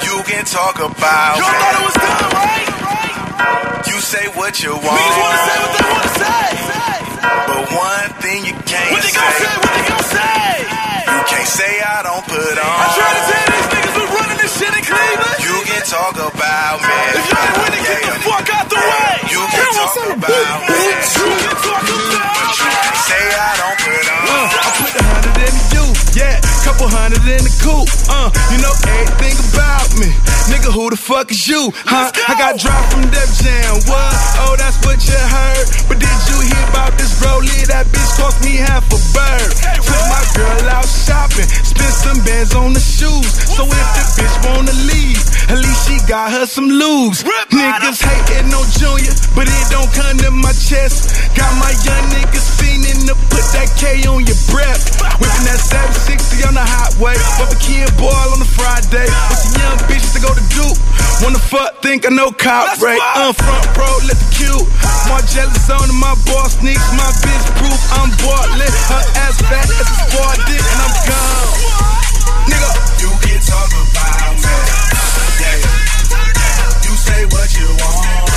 You can talk about. Y'all thought it was done, right? You say what you want. Niggas wanna say what they wanna say. But one thing you can't What they gon' say? What they gon' say? You can't say I don't put on. I try to tell these niggas we running this shit in Cleveland. You can talk about me. If you ain't with it, get the fuck out the way. You can talk about me. You can talk about me. Say I don't put on. I put 100 in the U, yeah, couple hundred in the coupe. You know everything about me. Nigga, who the fuck is you, huh? I got dropped from Def Jam, what? Oh, that's what you heard. But did you hear about this Rollie? That bitch cost me half a bird. Took my girl out shopping, spent some bands on the shoes. So if the bitch wanna leave, at least she got her some lubes. Niggas hating on Junior, but it don't come to my chest. Got my young niggas fiending to put that K on your breath. Whipping that 760 on the highway. Fuck a kid boil on a Friday. With some young bitches to go to Duke. Wanna fuck, think I know cop rate. Front row, let the cute. More jealous on my ball sneaks. My bitch proof I'm boardless. Her ass fat as a sport dick, and I'm gone. Nigga, you can talk about me. Yeah. You say what you want.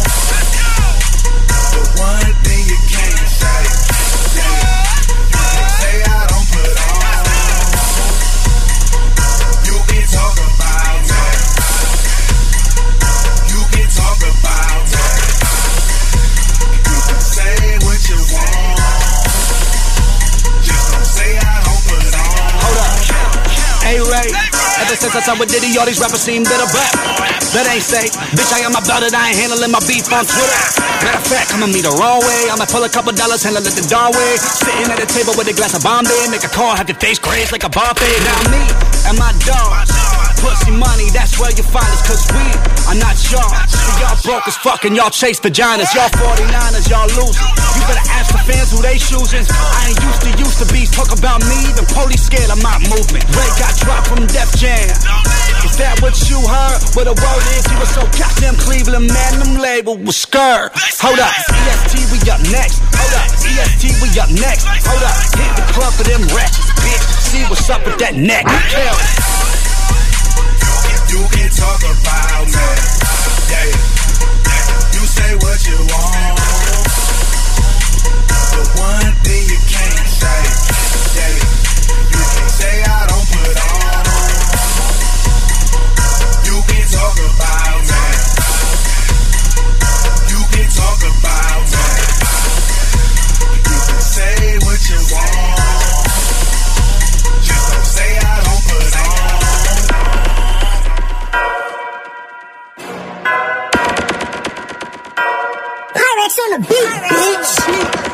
But one thing you can't say. Yeah. You can say I don't put on. You can talk about me. You can talk about me. You can say what you want. Just don't say I don't put on. Hold up. Hey Ray, ever since I started with Diddy, all these rappers seem bitter, but that ain't safe. Bitch, I am about it, I ain't handling my beef on Twitter. Matter of fact, I'ma meet the wrong way. I'ma pull a couple dollars, handle it the darn way. Sitting at a table with a glass of Bombay, make a call, have your face grazed like a buffet. Now me and my dog, pussy money, that's where you find us, cause we are not y'all. See, y'all broke as fuck and y'all chase vaginas. Y'all 49ers, y'all losing. You better ask the fans who they choosing. I ain't used to be talk about me, the police scared of my movement. Ray got dropped from Def Jam. Is that what you heard? What the word is, he was so goddamn Cleveland, man, them label was scared. Hold up, EST, we up next. Hold up, EST, we up next. Hold up, hit the club for them ratchets, bitch. See what's up with that neck. Kill it. You can talk about me. Yeah. You say what you want. But one thing you can't say. Yeah. You can't say I don't put on. You can talk about me. You can talk about me. You can say what you want. Just don't say I don't put on. Pyrex on the beat, bitch.